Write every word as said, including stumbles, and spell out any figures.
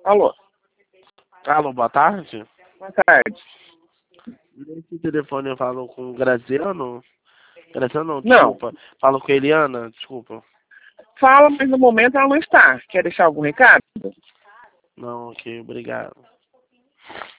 Alô, Alô, boa tarde. boa tarde. Nesse telefone eu falo com o Graziano. Graziano não, Não, desculpa. Falo com a Eliana, desculpa. fala, mas no momento ela não está. Quer deixar algum recado? Não, ok, obrigado.